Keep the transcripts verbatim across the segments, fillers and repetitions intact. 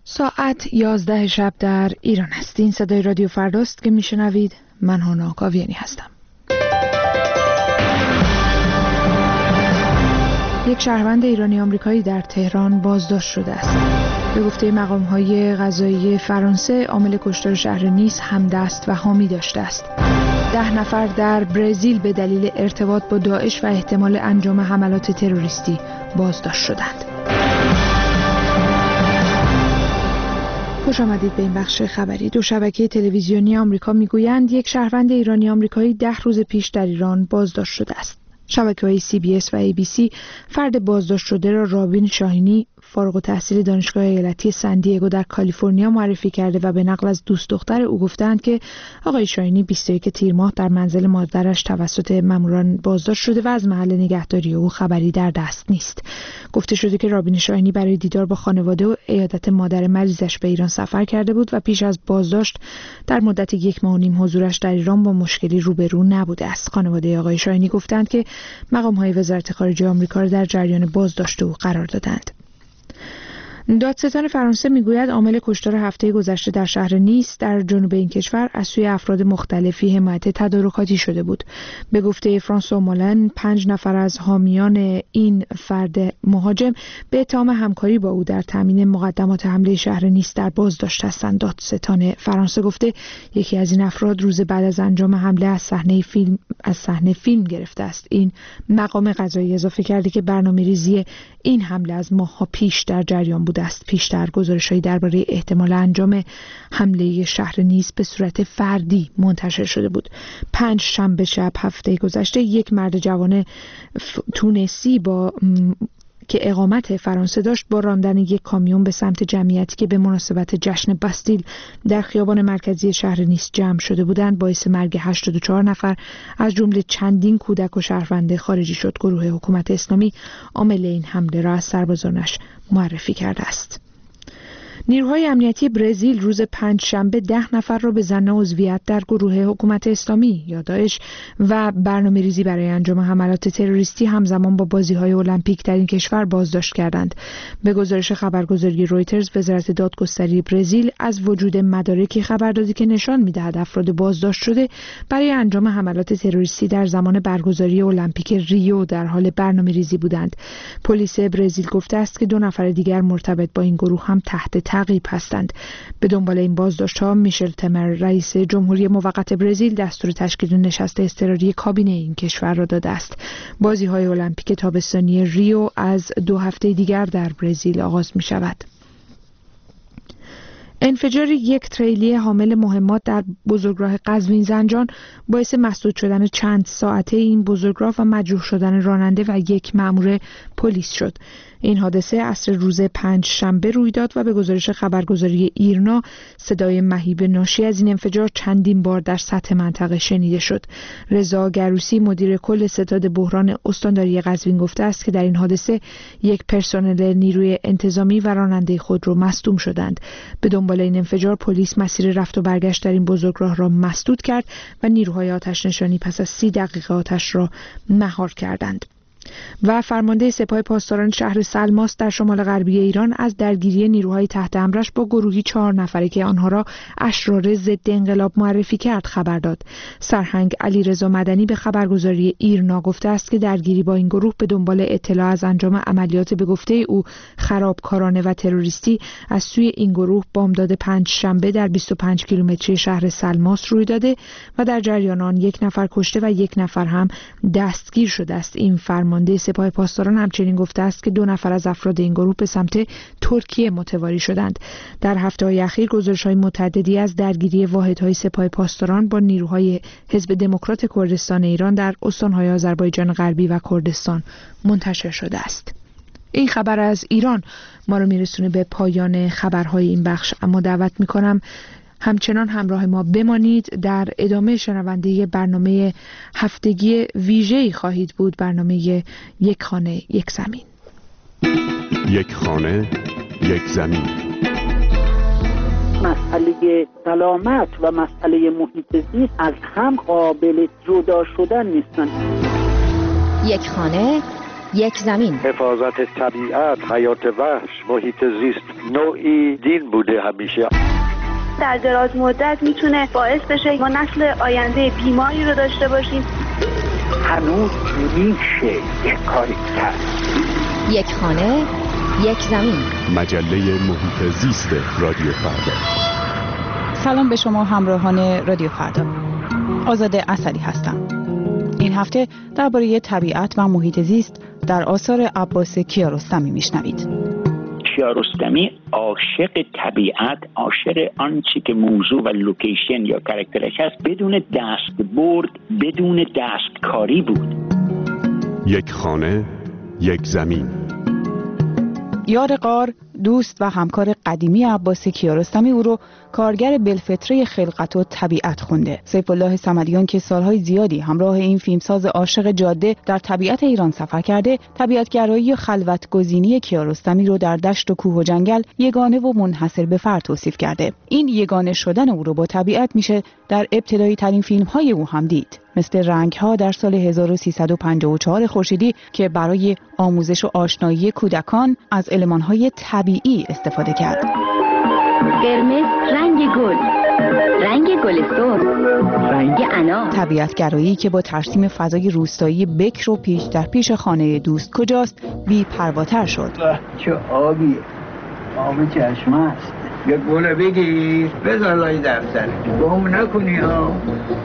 ساعت یازده شب در ایران است. این صدای رادیو فرداست که میشنوید. من هانا کاویانی هستم. یک شهروند ایرانی آمریکایی در تهران بازداشت شده است. به گفته مقام‌های قضایی فرانسه، عامل کشتار شهر نیس همدست و حامی داشته است. ده نفر در برزیل به دلیل ارتباط با داعش و احتمال انجام حملات تروریستی بازداشت شدند. خوش آمدید به این بخش خبری. دو شبکه تلویزیونی آمریکا میگویند یک شهروند ایرانی آمریکایی ده روز پیش در ایران بازداشت شده است. شبکه‌های سی بی اس و ای بی سی فرد بازداشت شده را رابین شاهینی، فارغ التحصیل دانشگاه ایالتی سن دیگو در کالیفرنیا معرفی کرده و به نقل از دوست دختر او گفتند که آقای شاهینی بیست و یک تیر ماه در منزل مادرش توسط ماموران بازداشت شده و از محل نگهداری او خبری در دست نیست. گفته شده که رابین شاهینی برای دیدار با خانواده و عیادت مادر مریضش به ایران سفر کرده بود و پیش از بازداشت در مدت یک ماه و نیم حضورش در ایران با مشکلی روبرو نبوده است. خانواده آقای شاهینی گفتند که مقام‌های وزارت خارجه آمریکا را در جریان بازداشت او قرار دادند. دادستان فرانسه میگوید عامل کشتار هفته گذشته در شهر نیس در جنوب این کشور از سوی افراد مختلفی حمایت تدارکاتی شده بود. به گفته فرانسوا مولن، پنج نفر از حامیان این فرد مهاجم به اتهام همکاری با او در تامین مقدمات حمله شهر نیس در بازداشت هستند. دادستان فرانسه گفته یکی از این افراد روز بعد از انجام حمله از صحنه فیلم از صحنه فیلم گرفته است. این مقام قضایی اضافه کرده که برنامه‌ریزی این حمله از ماه‌ها پیش در جریان بود است. پیشتر گزارش‌هایی درباره احتمال انجام حمله شهر نیس به صورت فردی منتشر شده بود. پنج شنبه شب هفته گذشته یک مرد جوان تونسی با که اقامت فرانسه داشت با راندن یک کامیون به سمت جمعیتی که به مناسبت جشن باستیل در خیابان مرکزی شهر نیس جمع شده بودند باعث مرگ هشتاد و چهار نفر از جمله چندین کودک و شهروند خارجی شد. گروه حکومت اسلامی عامل این حمله را از سربازانش معرفی کرده است. نیروهای امنیتی برزیل روز پنج شنبه ده نفر را به ظن عضویت در گروه حکومت اسلامی یا داعش و برنامه‌ریزی برای انجام حملات تروریستی همزمان با بازی‌های المپیک در این کشور بازداشت کردند. به گزارش خبرگزاری رویترز، وزارت دادگستری برزیل از وجود مدارکی خبر داده که نشان می‌دهد افراد بازداشت شده برای انجام حملات تروریستی در زمان برگزاری المپیک ریو در حال برنامه‌ریزی بودند. پلیس برزیل گفته است که دو نفر دیگر مرتبط با این گروه هم تحت تعقیب هستند. به دنبال این بازداشت‌ها میشل تمر، رئیس جمهوری موقت برزیل، دستور تشکیل نشست اضطراری کابینه این کشور را داده است. بازی‌های المپیک تابستانی ریو از دو هفته دیگر در برزیل آغاز می‌شود. انفجار یک تریلی حامل مهمات در بزرگراه قزوین زنجان باعث مسدود شدن چند ساعته این بزرگراه و مجروح شدن راننده و یک مأمور پلیس شد. این حادثه عصر روز پنج شنبه روی داد و به گزارش خبرگزاری ایرنا صدای مهیب ناشی از این انفجار چندین بار در سطح منطقه شنیده شد. رضا گروسی، مدیر کل ستاد بحران استانداری قزوین، گفته است که در این حادثه یک پرسنل نیروی انتظامی و راننده خودرو مصدوم شدند. به دنبال این انفجار پلیس مسیر رفت و برگشت در این بزرگراه را مسدود کرد و نیروهای آتش نشانی پس از سی دقیقه آتش را مهار کردند. و فرمانده سپاه پاسداران شهر سلماس در شمال غربی ایران از درگیری نیروهای تحت امرش با گروهی چهار نفره که آنها را اشرار ضد انقلاب معرفی کرد خبر داد. سرهنگ علیرضا مدنی به خبرگزاری ایرنا گفته است که درگیری با این گروه به دنبال اطلاع از انجام عملیات به گفته او خرابکارانه و تروریستی از سوی این گروه بامداد پنج شنبه در بیست و پنج کیلومتری شهر سلماس روی داده و در جریان آن یک نفر کشته و یک نفر هم دستگیر شده است. این فرمانده سپاه پاسداران همچنین گفته است که دو نفر از افراد این گروه به سمت ترکیه متواری شدند. در هفته‌های اخیر گزارش‌های متعددی از درگیری واحدهای سپاه پاسداران با نیروهای حزب دموکرات کردستان ایران در استان‌های آذربایجان غربی و کردستان منتشر شده است. این خبر از ایران ما رو میرسونه به پایان خبرهای این بخش، اما دعوت می‌کنم همچنان همراه ما بمانید. در ادامه شنونده برنامه هفتگی ویژه‌ای خواهید بود، برنامه یک خانه یک زمین. یک خانه یک زمین. مسئله سلامت و مسئله محیط زیست از هم قابل جدا شدن نیستن. یک خانه یک زمین. حفاظت طبیعت، حیات وحش، محیط زیست نوعی دین بوده همیشه. در دراز مدت میتونه باعث بشه ما نسل آینده بیماری رو داشته باشیم. هنوز میشه یک کاری کرد. یک خانه، یک زمین. مجله محیط زیست رادیو فردا. سلام به شما همراهان رادیو فردا. آزاده اصلی هستم. این هفته درباره طبیعت و محیط زیست در آثار عباس کیارستمی میشنوید. کیارستمی عاشق طبیعت، عاشق آنچه که موضوع و لوکیشن یا کاراکترش هست بدون دستبرد، بدون دستکاری بود. یک خانه، یک زمین. یار غار، دوست و همکار قدیمی عباس کیارستمی او رو کارگر بالفطره خلقت و طبیعت خونده. سیف الله صمدیان که سالهای زیادی همراه این فیلمساز عاشق جاده در طبیعت ایران سفر کرده، طبیعتگرایی و خلوت‌گزینی کیارستمی رو در دشت و کوه و جنگل یگانه و منحصر به فرد توصیف کرده. این یگانه شدن او رو با طبیعت میشه در ابتدایی ترین فیلم‌های او هم دید، مثل رنگ‌ها در سال هزار و سیصد و پنجاه و چهار خورشیدی که برای آموزش و آشنایی کودکان از المان‌های طبیعی استفاده کرد. قرمز رنگ گل، رنگ گل سرخ، رنگ انار. طبیعتگرایی که با ترسیم فضای روستایی بکر و پیش در پیش خانه دوست کجاست بی پرواتر شد. چه آبی، آب چشمه است. یک گل بگیر بذار لای دفتر گم نکنی ها.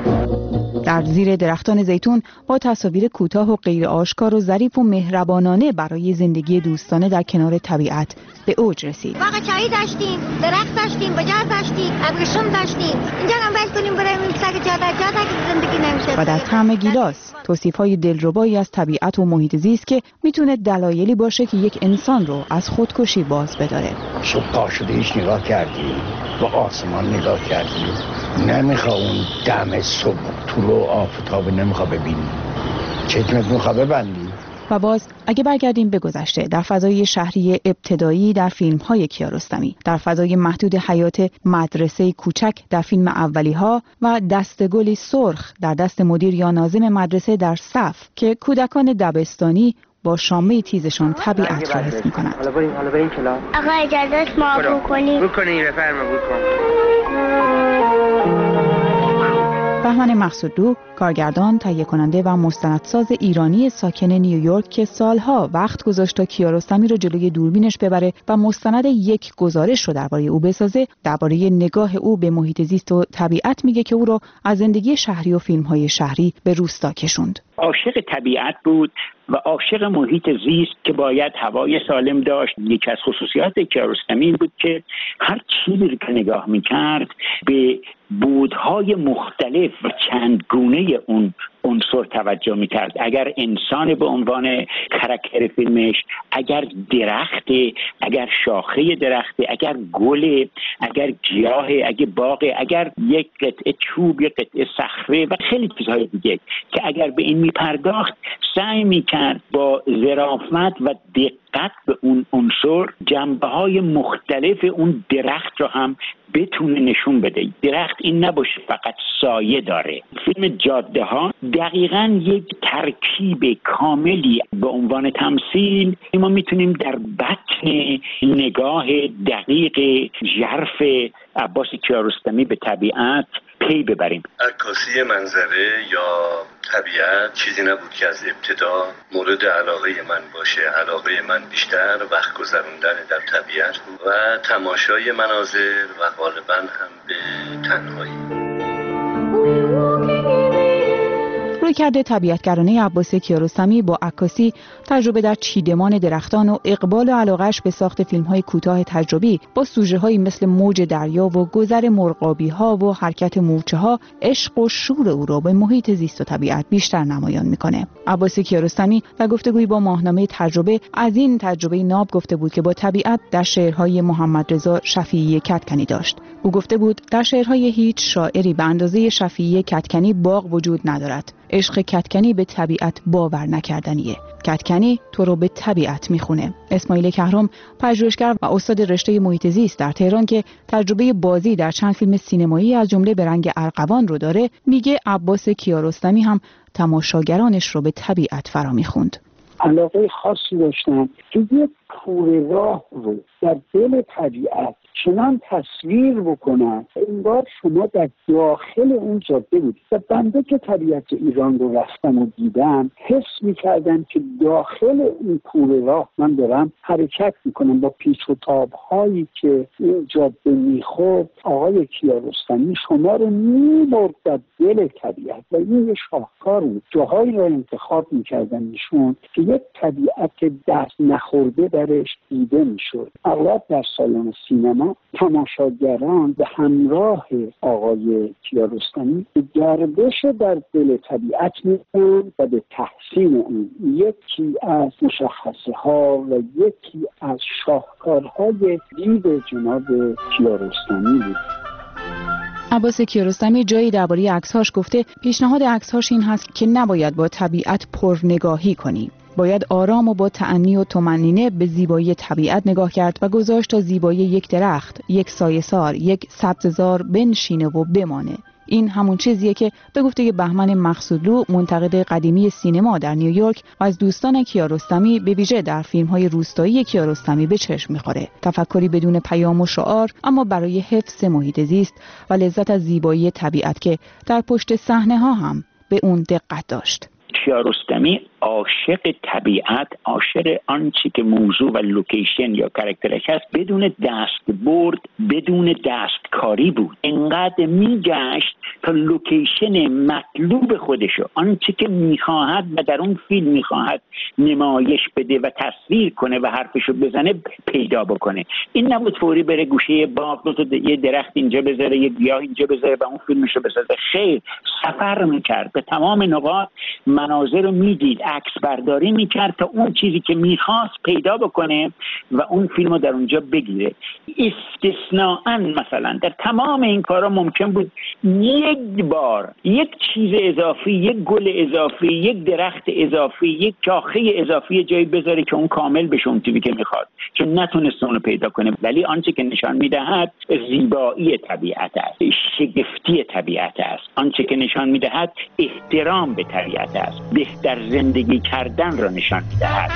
در زیر درختان زیتون با تصاویر کوتاه و غیر آشکار و ظریف و مهربانانه برای زندگی دوستانه در کنار طبیعت به اوج رسید. باغ چایی داشتیم، درخت داشتیم، بجار داشتیم، ابریشم داشتیم. اینجا هم بس کنیم برای این سگ جاده جاده که زندگی نمیشه. و در طعم گیلاس توصیف‌های دلربایی از طبیعت و محیط زیست که میتونه دلایلی باشه که یک انسان رو از خودکشی باز بداره. صبح پا شده هیچ نگاه کردی؟ با آسمان نگاه کردی؟ نمیخوا اون دم صبح طلوع آفتاب نمیخوا ببینی؟ چشمت میخوا ببندی؟ و باز اگه برگردیم به گذشته، در فضای شهری ابتدایی در فیلم‌های کیارستمی، در فضای محدود حیات مدرسه کوچک در فیلم اولی‌ها و دستگلی سرخ در دست مدیر یا ناظم مدرسه در صف که کودکان دبستانی با شامه تیزشان طبیعت را حس می‌کنند. حالا بریم حالا بریم کلاس. آقا اجازه است ما عفو کنیم؟ بکنیم بفرما بکن. بهمن مقصودلو، کارگردان، تهیه کننده و مستندساز ایرانی ساکن نیویورک که سالها وقت گذاشت تا کیارستمی رو جلوی دوربینش ببره و مستند یک گزارش رو درباره او بسازه، درباره نگاه او به محیط زیست و طبیعت میگه که او رو از زندگی شهری و فیلم‌های شهری به روستا کشوند. عاشق طبیعت بود و عاشق محیط زیست که باید هوای سالم داشت. یکی از خصوصیات کیارستمی بود که هر چیزی رو که نگاه میکرد به بودهای مختلف و چند گونه اون عنصر توجه میکرد. اگر انسان به عنوان کاراکتر فیلمش، اگر درخت، اگر شاخه درخت، اگر گل، اگر گیاه، اگر باغ، اگر یک قطعه چوب، یک قطعه صخره و خیلی چیزهای دیگه که اگر به این میپرداخت سعی میکرد با ظرافت و دقت به اون عنصر جنبه‌های مختلف اون درخت رو هم بتونه نشون بده. درخت این نباشه فقط سایه داره. فیلم جاده ها دقیقاً یک ترکیب کاملی به عنوان تمثیل ما میتونیم در بطن نگاه دقیق ژرف عباس کیارستمی به طبیعت پی ببریم. عکاسی منظره یا طبیعت چیزی نبود که از ابتدا مورد علاقه من باشه. علاقه من بیشتر وقت گذروندن در طبیعت بود و تماشای مناظر و غالبا هم به تنهایی. رویکرد طبیعتگرانه عباس کیارستمی با عکاسی، تجربه در چیدمان درختان و اقبال و علاقه‌اش به ساخت فیلم‌های کوتاه تجربی با سوژه‌هایی مثل موج دریا و گذر مرغابی‌ها و حرکت مورچه‌ها، عشق و شور او را به محیط زیست و طبیعت بیشتر نمایان می‌کنه. عباس کیارستمی در گفتگویی با ماهنامه تجربه از این تجربه ناب گفته بود که با طبیعت در شعرهای محمد رضا شفیعی کدکنی داشت. او گفته بود در شعرهای هیچ شاعری به اندازه شفیعی کدکنی باغ وجود ندارد. عشق کدکنی به طبیعت باور نکردنیه. کدکنی تو رو به طبیعت میخونه. اسماعیل کهرم، پژوهشگر و استاد رشته محیط زیست در تهران که تجربه بازی در چند فیلم سینمایی از جمله به رنگ ارغوان رو داره، میگه عباس کیارستمی هم تماشاگرانش رو به طبیعت فرا میخوند. علاقه خاصی داشتن که یک کوره راه رو در دل طبیعت چنان تصویر بکنن انگار شما در داخل اون جاده بودید. و بنده که طبیعت ایران رو رفتم و دیدم حس می‌کردم که داخل این کوره راه من دارم حرکت می‌کنم با پیچ و تاب‌هایی که این جاده می‌خورد. آقای کیارستمی شما رو می‌برد در دل طبیعت و این یه شاهکار بود. جاهایی رو انتخاب می‌کردن ایشون که یک طبیعت دست نخورده درش دیده می‌شد. اغلب در سالن سینما تماشاگران به همراه آقای کیارستمی به گردش در دل طبیعت می‌رفتند و به تحسین اون. یکی از مشخصه ها و یکی از شاهکارهای دید جناب کیارستمی بود. عباس کیارستمی جایی درباره عکس‌هاش گفته پیشنهاد عکس‌هاش این هست که نباید با طبیعت پرنگاهی کنیم. باید آرام و با تأنی و طمأنینه به زیبایی طبیعت نگاه کرد و گذاشت تا زیبایی یک درخت، یک سایه‌سار، یک سبززار بنشینه و بمانه. این همون چیزیه که به گفته بهمن مقصودلو منتقد قدیمی سینما در نیویورک و از دوستان کیارستمی به ویژه در فیلم‌های روستایی کیارستمی به چشم می‌خوره. تفکری بدون پیام و شعار اما برای حفظ محیط زیست و لذت از زیبایی طبیعت که در پشت صحنه‌ها هم به اون دقت داشت. کیارستمی عاشق طبیعت، عاشق آنچه که موضوع و لوکیشن یا کاراکترش هست بدون دست برد، بدون دستکاری بود. انقدر میگشت تا لوکیشن مطلوب خودشو، آنچه که میخواهد و در اون فیلم میخواهد نمایش بده و تصویر کنه و حرفشو بزنه پیدا بکنه. این نبود فوری بره گوشه باغ دو تا یه درخت اینجا بذاره، یه گیاه اینجا بذاره و اون فیلمشو بسازه. خیر، سفر میکرد به تمام نقاط، مناظر رو میدید، عکس برداری میکرد تا اون چیزی که میخواست پیدا بکنه و اون فیلم رو در اونجا بگیره. استثناءً مثلا در تمام این کارا ممکن بود یک بار یک چیز اضافی، یک گل اضافی، یک درخت اضافی، یک شاخه اضافی جایی بذاره که اون کامل بشه اون چیزی که میخواد، چون نتونست اون رو پیدا کنه. ولی آنچه که نشان میدهد زیبایی طبیعت است، شگفتی طبیعت است. آنچه که نشان میدهد احترام به طبیعت است، بهتر زندگی کردن را نشان می‌دهد.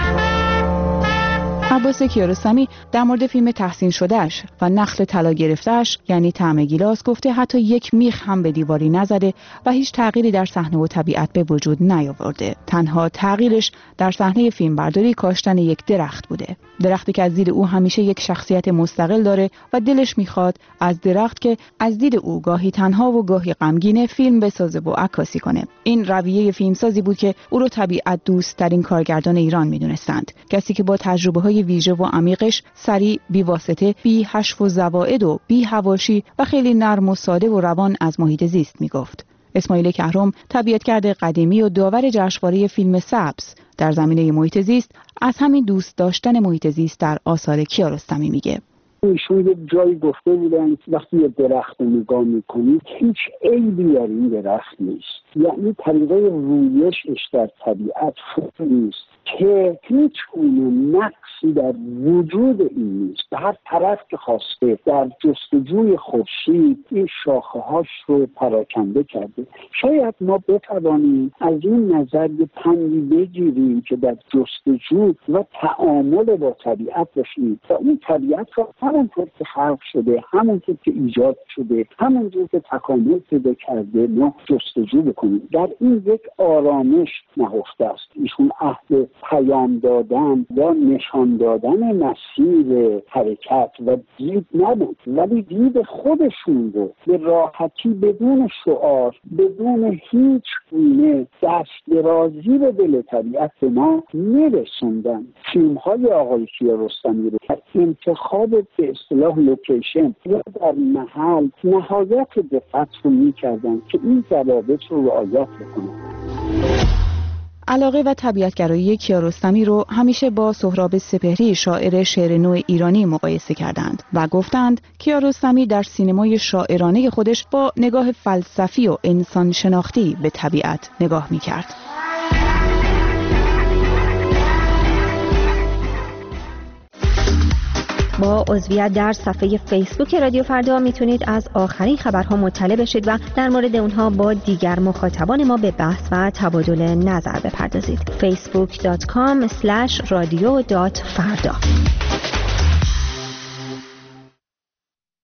عباس کیارستمی در مورد فیلم تحسین شدهش و نخل طلا گرفتهش یعنی طعم گیلاس گفته حتی یک میخ هم به دیواری نزده و هیچ تغییری در صحنه و طبیعت به وجود نیاورده. تنها تغییرش در صحنه فیلمبرداری کاشتن یک درخت بوده. درختی که از دید او همیشه یک شخصیت مستقل داره و دلش میخواد از درخت که از دید او گاهی تنها و گاهی غمگینه فیلم بسازه و عکاسی کنه. این رویه فیلمسازی بود که او رو طبیعت دوست ترین کارگردان ایران میدونستند. کسی که با تجربه‌های ویژه و عمیقش سریع، بی واسطه، بی حشو و زوائد و بی حواشی و خیلی نرم و ساده و روان از محیط زیست میگفت. اسماعیل کهرم طبیعتگرد قدیمی و داور جشنواره فیلم سبز در زمینه محیط زیست از همین دوست داشتن محیط زیست در آثار کیارستمی میگه. ایشون یه جایی گفته بودن وقتی یه درخت رو نگاه میکنید هیچ عیبی در این درخت نیست، یعنی طریقه رویشش در طبیعت فوق نیست که هیچ گونه نقصی در وجود این نیست. به هر طرف که خواسته در جستجوی خورشید این شاخه هاش رو پراکنده کرده. شاید ما بتوانیم از این نظر یه پندی بگیریم که در جستجو و تعامل با طبیعت باشیم و اون طبیعت رو همونطور که خلق شده، همونطور که ایجاد شده، همونطور که تکامل پیدا کرده ما جستجو بکنیم. در این یک آرامش نهفته است. ایشون عهد پیام دادن یا نشان دادن مسیر حرکت و دید نبود، ولی دید خودشون رو به راحتی بدون شعار، بدون هیچ گونه دستدرازی به دل طبیعت به ما میرسوندن. فیلم های آقای کیارستمی رو که انتخاب به اصطلاح لوکیشن یا در محل نهایت دقت رو میکردن که این ضوابط رو رعایت بکنن. علاقه و طبیعتگرایی کیارستمی رو همیشه با سهراب سپهری شاعر شعر نو ایرانی مقایسه کردند و گفتند کیارستمی در سینمای شاعرانه خودش با نگاه فلسفی و انسان شناختی به طبیعت نگاه می‌کرد. با عضویت در صفحه فیسبوک رادیو فردا میتونید از آخرین خبرها مطلع بشید و در مورد اونها با دیگر مخاطبان ما به بحث و تبادل نظر بپردازید. فیسبوک دات کام اسلش رادیو دات فردا.